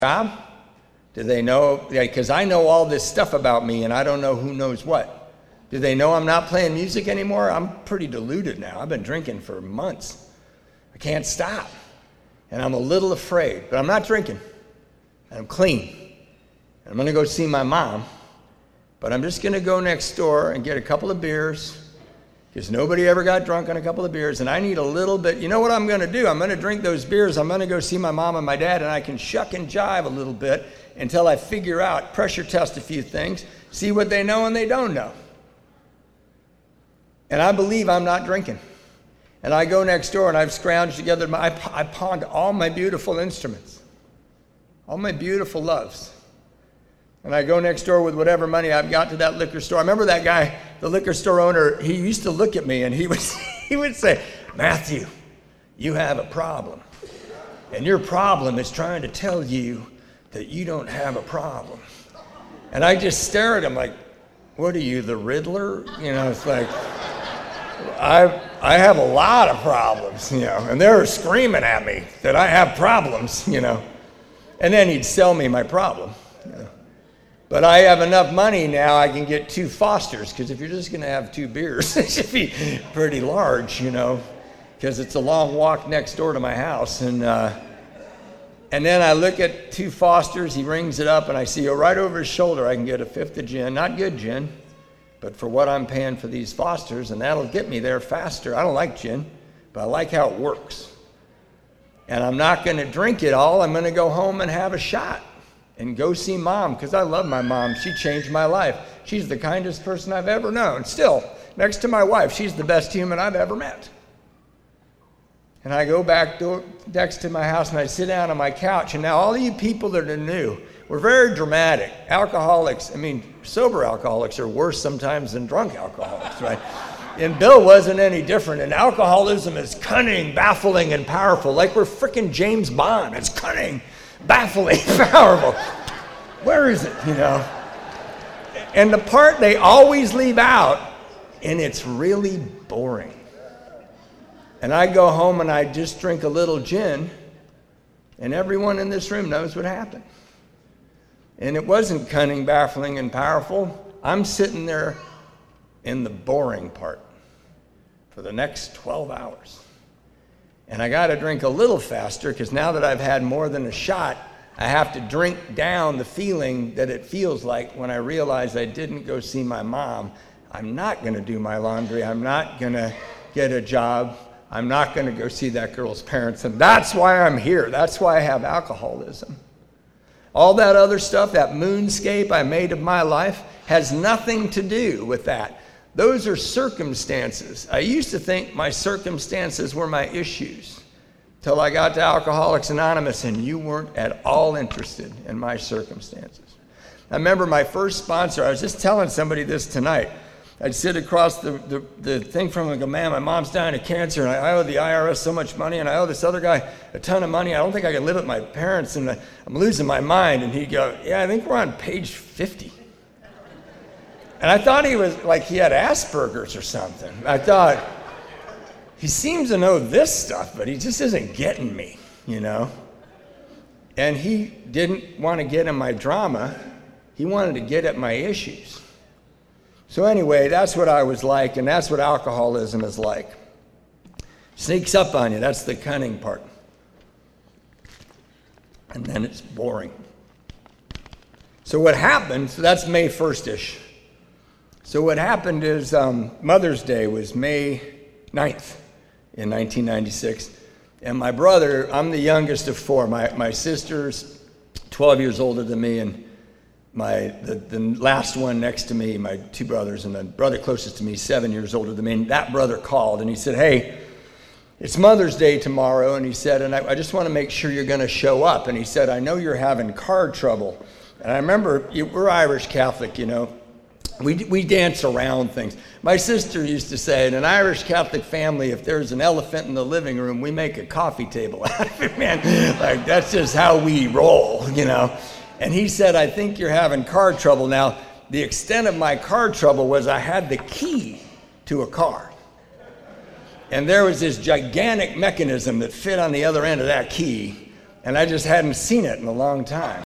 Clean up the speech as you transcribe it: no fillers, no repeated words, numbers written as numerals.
job? Do they know, because I know all this stuff about me and I don't know who knows what. Do they know I'm not playing music anymore? I'm pretty deluded now. I've been drinking for months. I can't stop. And I'm a little afraid, but I'm not drinking. And I'm clean. And I'm going to go see my mom, but I'm just going to go next door and get a couple of beers, because nobody ever got drunk on a couple of beers, and I need a little bit. You know what I'm going to do? I'm going to drink those beers. I'm going to go see my mom and my dad, and I can shuck and jive a little bit until I figure out, pressure test a few things, see what they know and they don't know. And I believe I'm not drinking. And I go next door and I've scrounged together, I pawned all my beautiful instruments, all my beautiful loves. And I go next door with whatever money I've got to that liquor store. I remember that guy, the liquor store owner, he used to look at me and he would say, Matthew, you have a problem. And your problem is trying to tell you that you don't have a problem. And I just stare at him like, what are you, the Riddler? You know, it's like, I have a lot of problems, you know, and they're screaming at me that I have problems, you know. And then he'd sell me my problem, you know. But I have enough money now, I can get 2 Fosters, because if you're just going to have 2 beers, it should be pretty large, you know, because it's a long walk next door to my house. And then I look at 2 Fosters, he rings it up, and I see, right over his shoulder, I can get a 5th of gin. Not good gin, but for what I'm paying for these Fosters, and that'll get me there faster. I don't like gin, but I like how it works. And I'm not going to drink it all. I'm going to go home and have a shot and go see Mom, because I love my mom. She changed my life. She's the kindest person I've ever known. Still, next to my wife, she's the best human I've ever met. And I go back next to my house and I sit down on my couch, and now all of you people that are new, we're very dramatic. Alcoholics, I mean, sober alcoholics are worse sometimes than drunk alcoholics, right? And Bill wasn't any different. And alcoholism is cunning, baffling, and powerful. Like we're frickin' James Bond. It's cunning, baffling, powerful. Where is it, you know? And the part they always leave out, and it's really boring. And I go home and I just drink a little gin, and everyone in this room knows what happened. And it wasn't cunning, baffling, and powerful. I'm sitting there in the boring part for the next 12 hours. And I got to drink a little faster, because now that I've had more than a shot, I have to drink down the feeling that it feels like when I realize I didn't go see my mom. I'm not going to do my laundry. I'm not going to get a job. I'm not going to go see that girl's parents. And that's why I'm here. That's why I have alcoholism. All that other stuff, that moonscape I made of my life, has nothing to do with that. Those are circumstances. I used to think my circumstances were my issues till I got to Alcoholics Anonymous, and you weren't at all interested in my circumstances. I remember my first sponsor, I was just telling somebody this tonight. I'd sit across the thing from him and go, man, my mom's dying of cancer, and I owe the IRS so much money, and I owe this other guy a ton of money. I don't think I can live with my parents, and I'm losing my mind. And he'd go, yeah, I think we're on page 50. And I thought he was like he had Asperger's or something. I thought, he seems to know this stuff, but he just isn't getting me, you know? And he didn't want to get in my drama. He wanted to get at my issues. So anyway, that's what I was like, and that's what alcoholism is like. Sneaks up on you. That's the cunning part. And then it's boring. So what happened, so that's May 1st-ish. So what happened is Mother's Day was May 9th in 1996. And my brother, I'm the youngest of 4. My sister's 12 years older than me, and the last one next to me, my 2 brothers, and the brother closest to me, 7 years older than me, and that brother called and he said, hey, it's Mother's Day tomorrow, and he said, and I just want to make sure you're going to show up. And he said, I know you're having car trouble. And I remember, we're Irish Catholic, you know. We dance around things. My sister used to say, in an Irish Catholic family, if there's an elephant in the living room, we make a coffee table out of it, man. Like, that's just how we roll, you know. And he said, I think you're having car trouble. Now, the extent of my car trouble was I had the key to a car. And there was this gigantic mechanism that fit on the other end of that key And I just hadn't seen it in a long time.